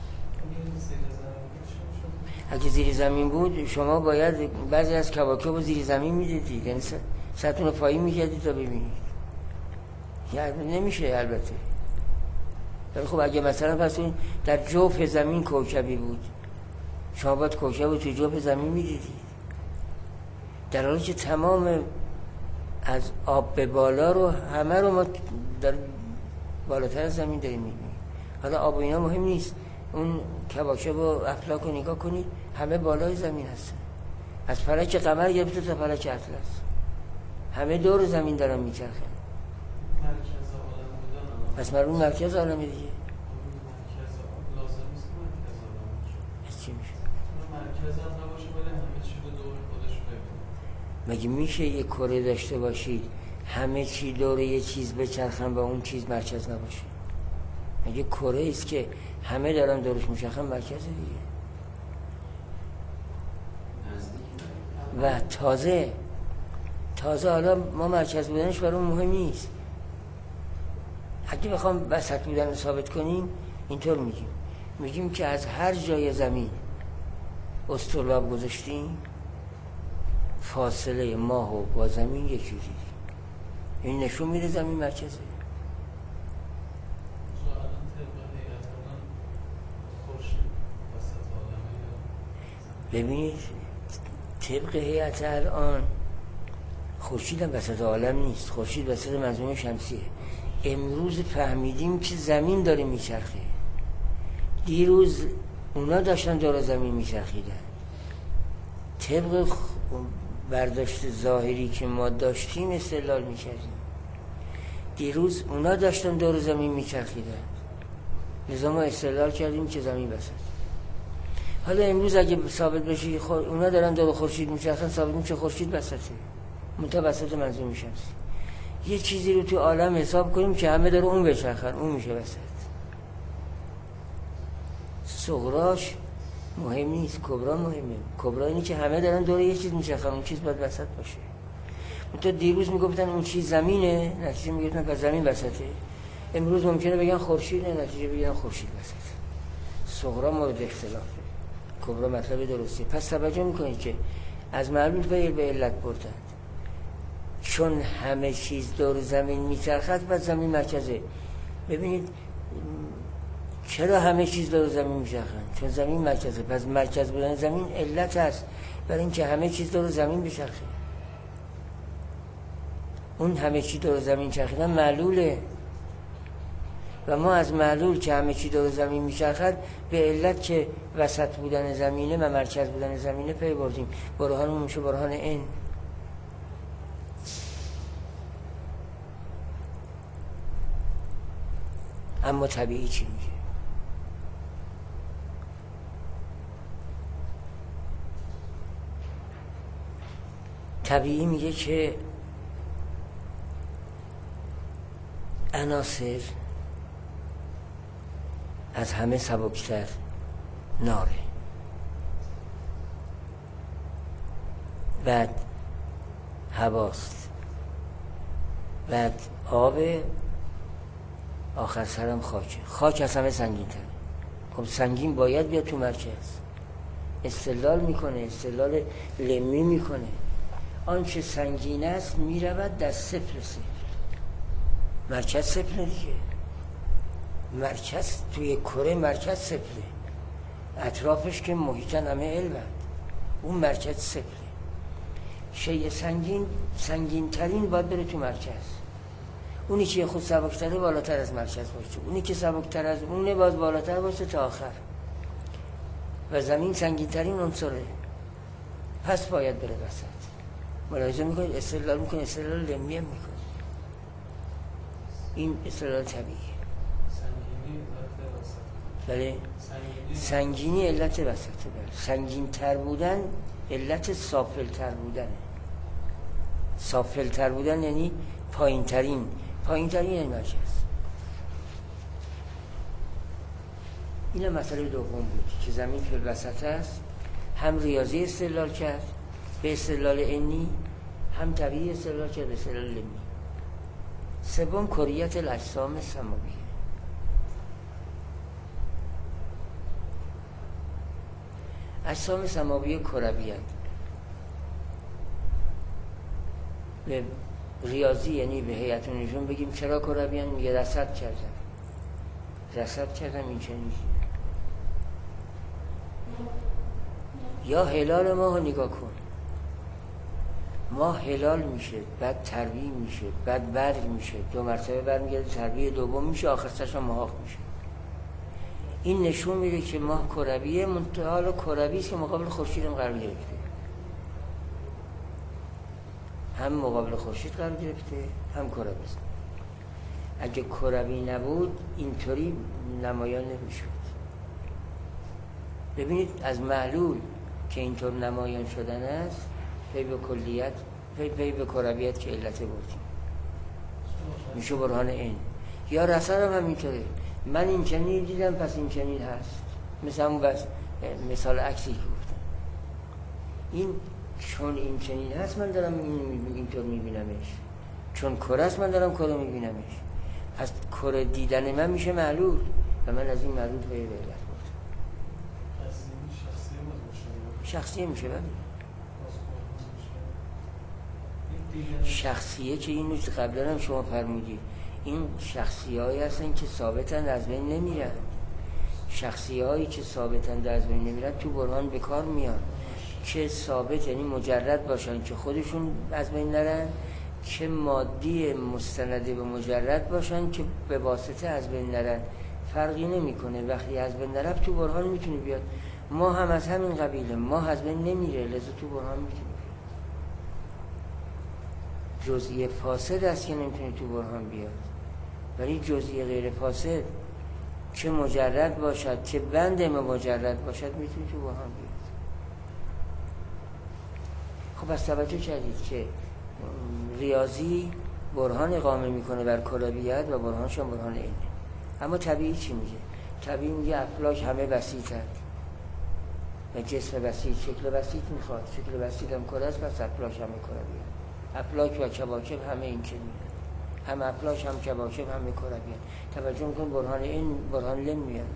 اگه زیر زمین بود شما باید بعضی از کواکب رو زیر زمین میدیدید، یعنی سطحون رو پایین میکردید تا ببینید. یعنی نمیشه البته. ولی خب اگه مثلا پس این در جوف زمین کوکبی بود، شما باید کوکب رو توی جوف زمین میدیدید، در حالی که تمام از آب به بالا رو همه رو ما در بالاتر از زمین داریم میبینیم. حالا آب و اینا مهم نیست، اون کواکب و افلاک رو نگاه کنید همه بالای زمین هستن، از فلک قمر گرفته تا فلک اطلس همه دور زمین دارن میچرخن. پس معلوم مرکز عالم دیگه. پس چی میشه؟ مرکز هم نباشه ولی همه چی به دور خودش ببینه. مگه میشه یک کره داشته باشید همه چی دور یه چیز بچرخن و اون چیز مرکز نباشه؟ مگه کره است که همه دارن دورش میچرخن مرکز دیگه. و تازه حالا ما مرکز بودنش برای مهم نیست. اگه بخوام وسط بودن رو ثابت کنیم اینطور میگیم که از هر جای زمین استرلاب گذاشتیم فاصله ماه و با زمین یکی دیدیم. این نشون میده زمین مرکزه. ببینید طبق هیئت الان خورشید هم وسط عالم نیست، خورشید وسط منظومه شمسیه. امروز فهمیدیم که زمین داره میچرخه. دیروز اونا داشتن دور زمین میچرخیدن. طبق برداشت ظاهری که ما داشتیم استدلال میکردیم. دیروز اونا داشتن دور زمین میچرخیدن، لذا ما استدلال کردیم که زمین وسط. حالا امروز اگه ثابت بشه اونا دارن دور خورشید میچرخن، ثابت میشه خورشید وسطه، متوسط منظومه شمسی. یه چیزی رو تو عالم حساب کنیم که همه داره اون بچرخن، اون میشه وسط. صغراش مهم نیست، کبرا مهمه. کبرا اینی که همه دارن دور یه چیز میچرخن، اون چیز باید وسط باشه. تو دیروز میگفتن اون چیز زمینه، نتیجه میگفتن پس زمین وسطه. امروز ممکنه بگن خورشیده، نتیجه بگن خورشید وسطه. صغرا مورد اختلافه، کبرا مطلب درسته. پس توجه میکنید که از معلول به علت بردن، چون همه چیز دور زمین میچرخد پس زمین مرکزه. ببینید چرا همه چیز دور زمین میچرخند؟ چون زمین مرکزه. پس مرکز بودن زمین علت است برای اینکه همه چیز دور زمین بچرخه. اون همه چیز دور زمین چرخیدن معلوله و ما از معلول که همه چیز دور زمین میچرخد به علت که وسط بودن زمینه و مرکز بودن زمینه پی بردیم. برهانمون میشه برهان این. اما طبیعی چی میگه؟ طبیعی میگه که عناصر از همه سبکتر ناره، بعد هواست، بعد آب، آخر سرم خاکه. خاک از همه سنگین تره. خب سنگین باید بیاد تو مرکز. استدلال میکنه، استدلال لمی میکنه. آنچه سنگین است میرود در صفر صفر. مرکز صفر دیگه. مرکز توی کره مرکز صفره، اطرافش که محیطن همه علمند، اون مرکز صفره. شیء سنگین ترین باید بره تو مرکز. اونی که خود سبکتره بالاتر از مرکز باشه، اونی که سبکتر از اونه باز بالاتر باشه تا آخر. و زمین سنگین ترین عنصره، پس باید بره وسط. ملاحظه میکنید استدلال میکنه، استدلال لمی هم میکنه. این استدلال طبیعیه. بله، سنگینی علت وسطه. بله، سنگین تر بودن علت سافل تر بودنه. سافل تر بودن یعنی پایین ترین یعنی مرکز. این مسئله دوم بود که زمین فی الوسط است. هم ریاضی استدلال کرد به استدلال عنی، هم طبیعی استدلال کرد به استدلال لمی. سوم کریت الاجسام سماویه. اجسام سماویه کروی هستند. به ریاضی یعنی به هیئت نجوم بگیم چرا کروی هستند؟ میگه رصد کردم این چنین. یا هلال ماه نگاه کن، ماه هلال میشه، بعد ترویع میشه، بعد بدر میشه، 2 مرتبه برمیگرده ترویع دوم میشه، آخر سرش محاق میشه. این نشون میده که ماه کرویه، منتها کروی است که مقابل خورشید هم قرار گرفته. هم مقابل خورشید قرار گرفته، هم کروی است. اگه کروی نبود اینطوری نمایان نمیشد. ببینید از معلول که اینطور نمایان شدن است پی به کلیت، پی به کرویت که علت بردیم میشه برهان این. یا رسل هم همینطوره، من این چنین دیدم پس این چنین هست. مثال عکسی که گفتم، این چون این چنین هست من دارم اینطور میبینمش، چون کره است من دارم کره میبینمش. از کره دیدن من میشه معلول و من از این معلول به علت بردم. شخصیه میشه بله. شخصیه که اینو قبلا هم شما فرمودید، این شخصیه هایی هستن که ثابتن از بین نمیرن. شخصیه هایی که ثابتن از بین نمیرن تو برهان به کار میان، که ثابت یعنی مجرد باشن که خودشون از بین نرن، که مادی مستنده به مجرد باشن که به واسطه از بین نرن. فرقی نمیکنه، وقتی از بین نرفت تو برهان میتونه بیاد. ما هم از همین قبیله، ما از بین نمیره لذا تو برهان میتونه بیاد. جزئی فاسد است که نمیتونه تو برهان بیاد، ولی جزئی غیر فاسد چه مجرد باشد چه بند مجرد باشد میتونه تو برهان بیاد. خب از توجه کردید که ریاضی برهان اقامه میکنه بر کلابیت و برهانش هم برهان اینه. اما طبیعی چی میگه؟ طبیعی میگه افلاک همه بسیطن و جسم بسیط شکل بسیط میخواد، شکل بسیط هم کره است، پس افلاک همه کلابیت. افلاک و کواکب همه این چه میاد، هم افلاک هم کواکب همه کلابیت. توجه میکن برهان این برهان لم میاد.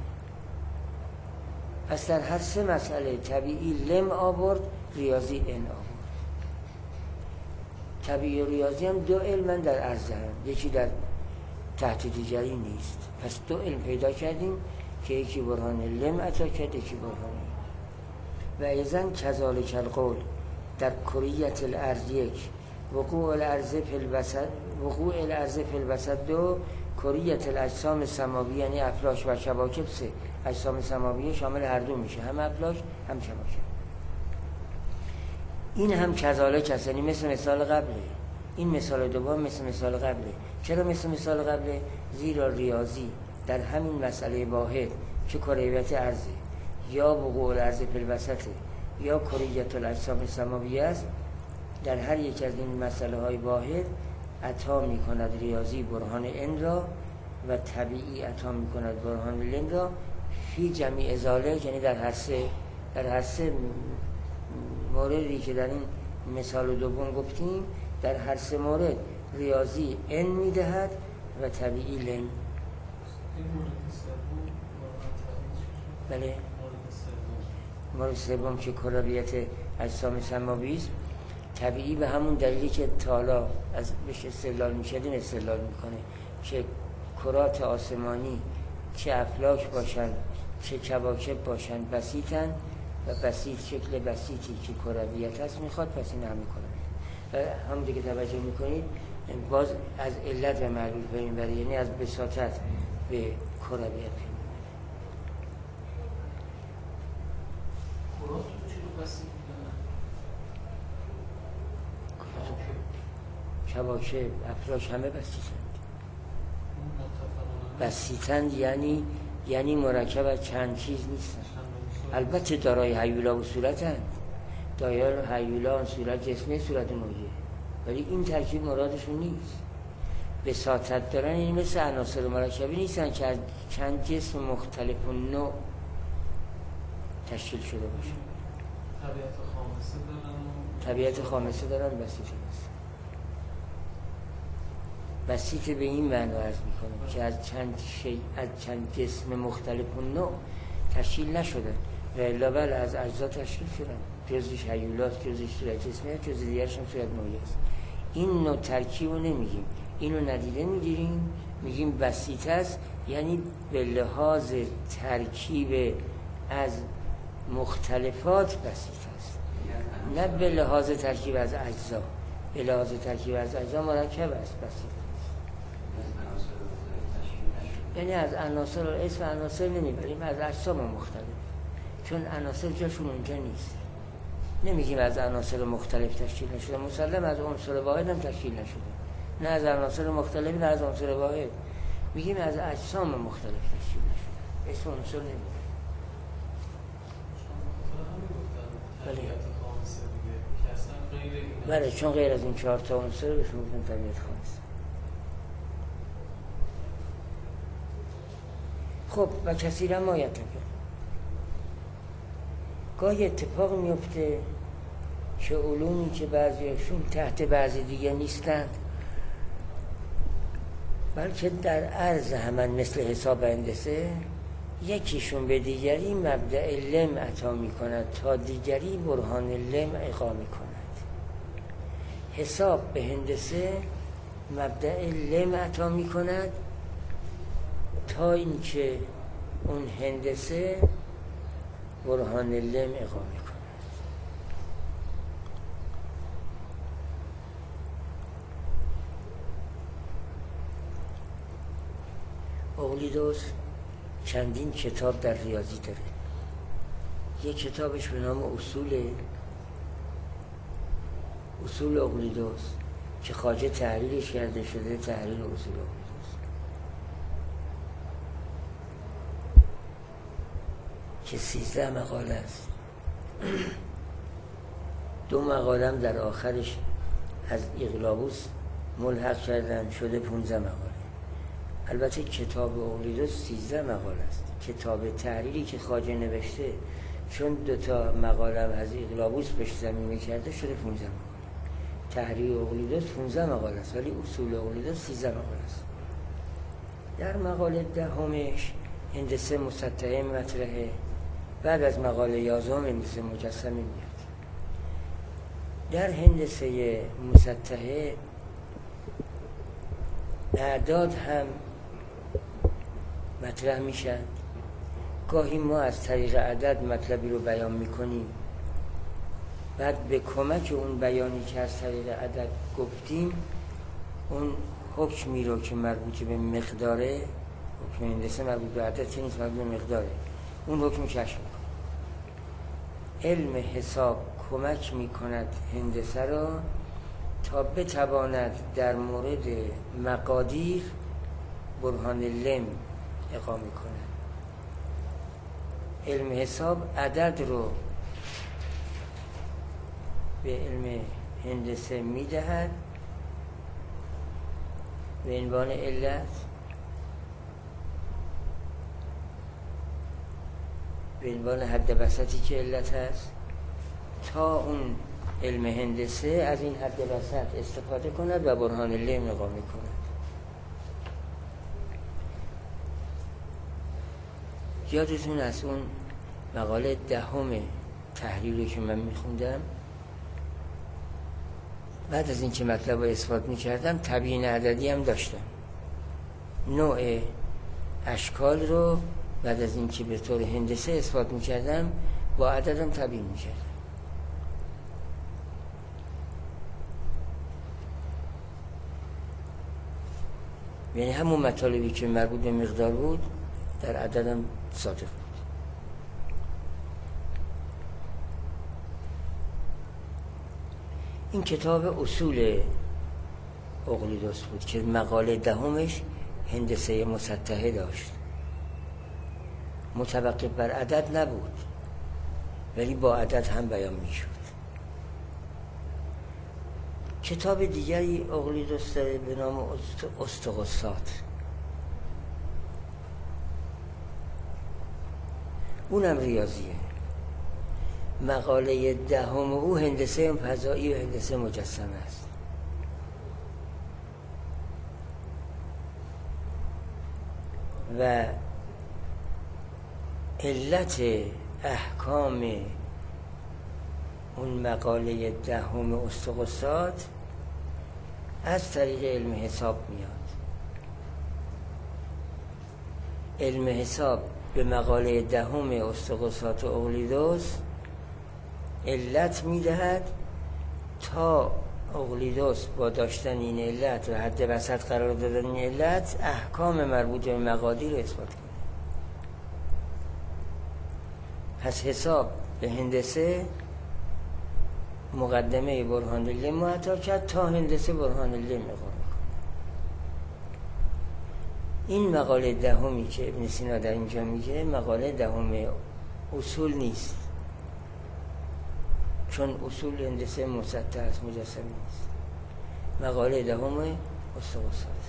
پس در هر سه مسئله طبیعی لم آورد، ریاضی ان آورد. طبیعی و ریاضی هم دو علم در عرض هم، یکی در تحت دیگری نیست. پس دو علم پیدا کردیم که یکی برهان لم عطا کرد، یکی برهان. و ایزن کذالک القول در کریت الارض یک، وقوع الارض فی الوسط دو، کریت الاجسام سماویه یعنی افلاک و کواکب سه. اجسام سماویه شامل هر دو میشه، هم افلاک هم کواکب. این هم کذالک است، یعنی مثل مثال قبله. این مثال دوم مثل مثال قبله. چرا مثل مثال قبله؟ زیرا ریاضی در همین مسئله واحد که کریت ارضه یا وقوع الارض فی الوسط یا کریت الاجسام سماویه است، در هر یک از این مسئله های واحد عطا می کند ریاضی برهان ان را و طبیعی عطا می کند برهان لن را فی جمیع ذالک، یعنی در هر سه موردی که در این مثال دوم گفتیم، در هر سه مورد ریاضی ان می دهد و طبیعی لن. بله مورد سوم که کرویت اجسام سماوی است، طبیعی به همون دلیلی که تالا از بهش استدلال میشه این استدلال میکنه که کرات آسمانی چه افلاک باشن چه کواکب باشن بسیطن و بسیط شکل بسیطی که کرویت هست میخواد، پس این همه کرویت. و همون دیگه توجه میکنید باز از علت و معلول بریم بره، یعنی از بساطت به کرویت بریم. کواکب افلاک همه بسیطند یعنی مرکب از چند چیز نیستن. البته دارای هیولا و صورتند، دارای هیولا و صورت جسمی صورت موجه، ولی این ترکیب مرادشون نیست. بساطت دارن این مثل عناصر مرکبی نیستن که از چند جسم مختلف و نوع تشکیل شده باشه. طبیعت خامسه دارن بسیطه نیست. بسیطه به این معنی عرض میکنه که از چند جسم مختلف و نوع تشکیل نشده و الا بل از اجزا تشکیل شدن، جزش هیولاست، جزش صورت جسمیه، جز دیگرش هم صورت موجه است. این نوع ترکیب رو نمیگیم، اینو ندیده میگیریم، میگیم بسیطه است، یعنی به لحاظ ترکیب از مختلفات بسیطه است، نه به لحاظ ترکیب از اجزا. به لحاظ ترکیب از اجزا مرکب است، بسیطه. یعنی از عناصر و اسم عناصر نمیبریم، از اجسام مختلف، چون عناصر جاشون اونجا نیست. نمیگیم از عناصر مختلف تشکیل نشده، مسلم از عنصر واحد هم تشکیل نشده، نه از عناصر مختلف نه از عنصر واحد. میگیم از اجسام مختلف تشکیل نشده، اسم عنصر نمیبریم. بله چون غیر از این 4 تا عنصر بهش میگن طبیعت خاص. خب و کثیرا ما یتفق، گاهی اتفاق میفته که علومی که بعضیشون تحت بعضی دیگه نیستند بلکه در عرض همان مثل حساب هندسه یکیشون به دیگری مبدأ لم عطا می کند تا دیگری برهان لم اقامه کند. حساب به هندسه مبدأ لم عطا می کند تا اینکه اون هندسه برهان لم اقامه کند. اقلیدس چندین کتاب در ریاضی داره. یک کتابش به نام اصول اقلیدس که خواجه تحریرش کرده شده تحریر اصول اقلیدس، که 13 مقاله است. 2 مقاله در آخرش از اقلابوس ملحق کردن شده 15 مقاله. البته کتاب اقلیدس 13 مقاله است. کتاب تحریری که خواجه نوشته چون 2 مقاله از اقلابوس بهش زمینه کرده شده 15 مقاله. تحریر اقلیدس 15 مقاله است ولی اصول اقلیدس 13 مقاله است. در مقاله 10 هندسه مسطحه مطرحه. بعد از مقاله 11 هندسه مجسمه میاد. در هندسه مسطحه اعداد هم مطرح میشن. گاهی ما از طریق عدد مطلبی رو بیان میکنیم، بعد به کمک اون بیانی که از طریق عدد گفتیم اون حکمی رو که مربوط به مقداره، حکم هندسه مربوط به عدد که نیست، مربوط به مقداره، اون حکم کشف میکنه. علم حساب کمک میکند هندسه را تا بتواند در مورد مقادیر برهان لم اقامه کند. علم حساب عدد رو به علم هندسه میدهد به عنوان علت، به عنوان حد وسطی که علت هست، تا اون علم هندسه از این حد وسط استفاده کند و برهان لم اقامه کند. یادتون از اون مقاله 10 تحریری که من میخوندم، بعد از این که مطلب رو اثبات میکردم تبیین عددی هم داشتم. نوع اشکال رو بعد از این که به طور هندسه اثبات میکردم با عددم تبیین میکردم. یعنی همون مطالبی که مربوط به مقدار بود در عددم صادق بود. این کتاب اصول اقلیدس بود که مقاله 10 هندسه مسطحه داشت. متوقف بر عدد نبود ولی با عدد هم بیان میشد. کتاب دیگری اقلیدس داره به نام استغاثات. اونم ریاضیه. مقاله 10 او هندسه فضایی و هندسه مجسمه است. و علت احکام اون مقاله 10 استغاثات از طریق علم حساب میاد. علم حساب به مقاله 10 استغاثات اقلیدس علت میدهد تا اقلیدس با داشتن این علت و حد وسط قرار دادن این علت احکام مربوط به مقادیر رو اثبات کنه. پس حساب به هندسه مقدمه برهان لم عطا کرد تا هندسه برهان لم اقامه کنه. این مقاله 10 که ابن سینا در اینجا میگه مقاله 10 اصول نیست، چون اصول هندسه مسطح است، مجسمه نیست. مقاله 10 استغاثات.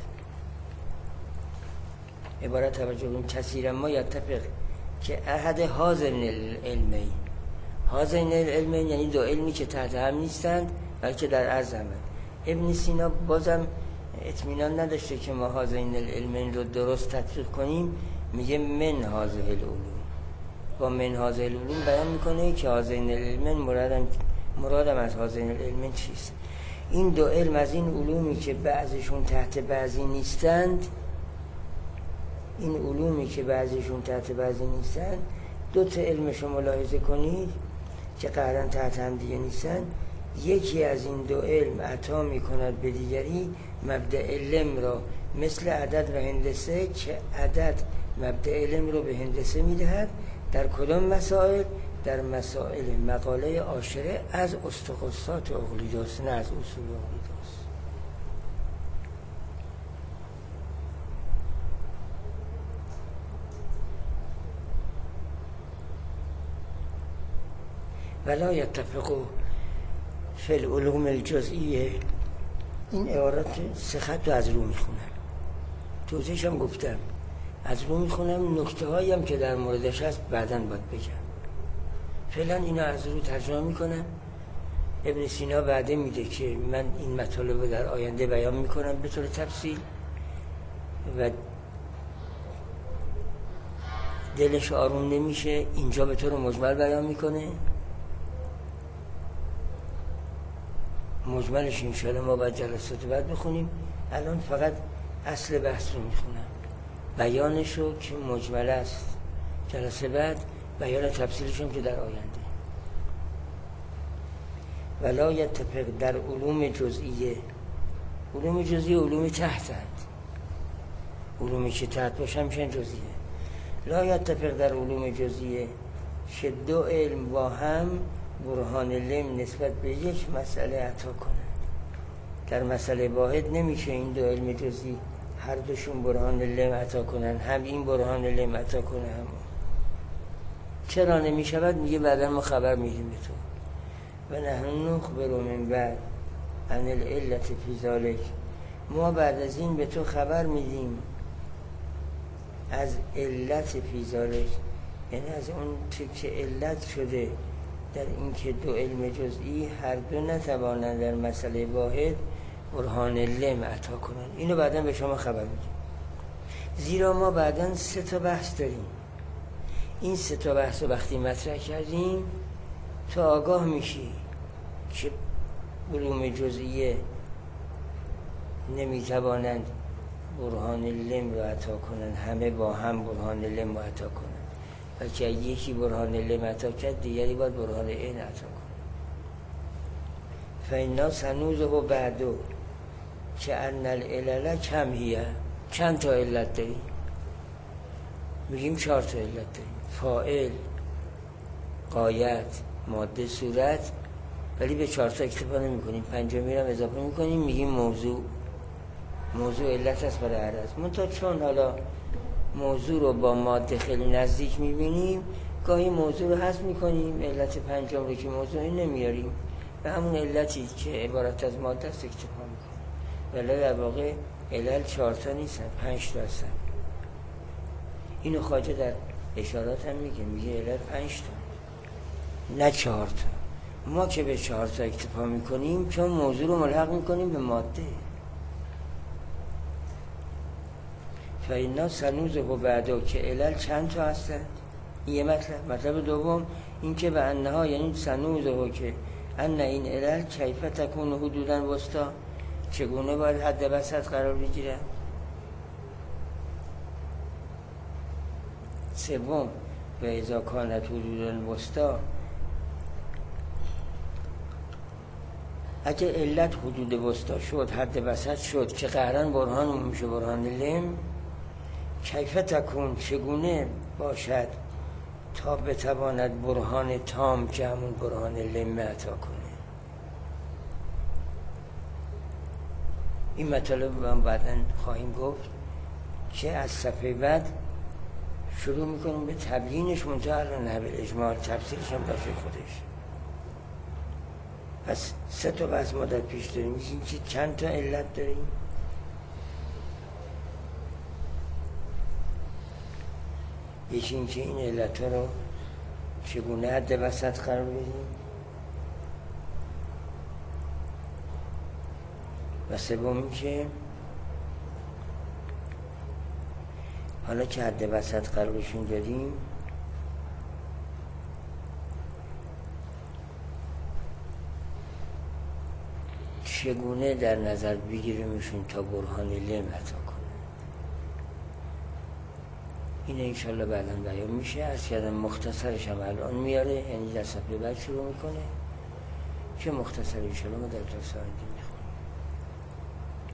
عبارت توجه کنیم کثیرا ما یتفق که احد هازن العلمین، هازن العلمین یعنی 2 علمی که تحت هم نیستند بلکه در عرض همند. ابن سینا بازم اطمینان نداشته که ما هذین العلمین رو درست تطبیق کنیم، میگه من هذه العلوم. با من هذه العلوم بیان میکنه که هذین العلمین مرادم از هذین العلمین چیست. این دو علم از این علومی که بعضیشون تحت بعضی نیستند، این علومی که بعضیشون تحت بعضی نیستند، دو تا علمشو ملاحظه کنید که قهرن تحت هم دیگه نیستن. یکی از این دو علم عطا میکند به دیگری مبدأ علم را، مثل عدد و هندسه که عدد مبدأ علم رو به هندسه میدهد. در کدام مسائل؟ در مسائل مقاله عاشره از استقصات اقلیدس، نه از اصول اقلیدس. ولا یتفق فی العلوم الجزئیه. این عبارت سه خط رو از رو میخونم، توضیحش هم گفتم، از رو میخونم، نکته هایی هم که در موردش هست بعداً باید بگم. فعلا اینو از رو ترجمه میکنم. ابن سینا وعده میده که من این مطالب رو در آینده بیان میکنم به طور تفصیل و دلش آروم نمیشه، اینجا به طور مجمل بیان میکنه. مجملش انشاءالله ما باید جلسات بعد بخونیم. الان فقط اصل بحث رو میخونم، بیانشو که مجمل است. جلسه بعد بیان تفصیلش هم که در آینده. ولا یتفق در علوم جزئیه. علوم جزئیه علوم تحتند، علومی که تحت باشن میشن جزئیه. لا یتفق در علوم جزئیه که دو علم با هم برهان علم نسبت به یک مسئله عطا کنند. در مسئله واحد نمیشه این دو علم جزئی هر دوشون برهان علم عطا کنن، هم این برهان علم عطا کنه هم. چرا نمیشود؟ میگه بعدا ما خبر میدیم به تو. و نحن نخبر من بعد عن العلت فی ذلک. ما بعد از این به تو خبر میدیم از علت فی ذلک، یعنی از اون که علت شده در این که دو علم جزئی هر دو نتوانند در مسئله واحد برهان علم عطا کنند. اینو بعدا به شما خبر میدیم. زیرا ما بعدا 3 تا بحث داریم. این 3 تا بحث رو وقتی مطرح کردیم تو آگاه میشی که علوم جزئیه نمیتوانند برهان علم رو عطا کنند، همه با هم برهان علم رو عطا کنند، و که یکی برهان علم عطا کرد دیگری باید برهان عین عطا کنند. فإنا سنوزه بعدو که ان العلل کم هیه. چند تا علت داریم؟ میگیم 4 تا علت داریم: فاعل، غایت، ماده، صورت. ولی به 4 تا اکتفا نمی کنیم، 5می رو اضافه میکنیم، میگیم موضوع. موضوع علت است برای هر از. منتها چون حالا موضوع رو با ماده خیلی نزدیک میبینیم، گاهی موضوع رو حذف میکنیم، علت 5 رو که موضوعی نمیاریم، به همون علتی که عبارت از ماده است اکتفا میکنیم. ولی در واقع علل 4 تا نیستن، 5 تا هستن. اینو خواجه در اشارات هم میگه علل 5 تا نه 4 تا. ما که به 4 تا اکتفا میکنیم چون موضوع رو ملحق میکنیم به ماده. فإنا سنوزه بعدو که علل چند تا هستن. این یه مطلب دوم این که به انها، یعنی سنوزه که ان این علل کیف تکون حدودا وسطا، چگونه باید حد وسط قرار بگیره. سوم و اذا کانت حدودا وسطا، اگه علت حدود وسطا شد، حد وسط شد که قهرن برهان میشه برهان علم، کیف تکون چگونه باشد تا بتواند برهان تام که همون برهان علم عطا کنه. این مطالب هم بعداً خواهیم گفت که از صفحه بعد شروع میکنیم به تبیینش، منتها الان نه به اجمال، تفسیرش هم داخل خودش. پس 3 تا بحث ما در پیش داریم. این که چند تا علت داریم، یکی این که این علت ها رو چگونه حد وسط قرار بدیم، و سوم این که حالا که حد وسط قرارشون دادیم، چگونه در نظر بگیریمشون تا برهان علم عطا کنه. این انشالله بعدا بیان میشه. از کردم مختصرش هم الان میاره، یعنی در صفحه بعد شروع میکنه که مختصر انشالله ما در جلسه آینده میخونیم.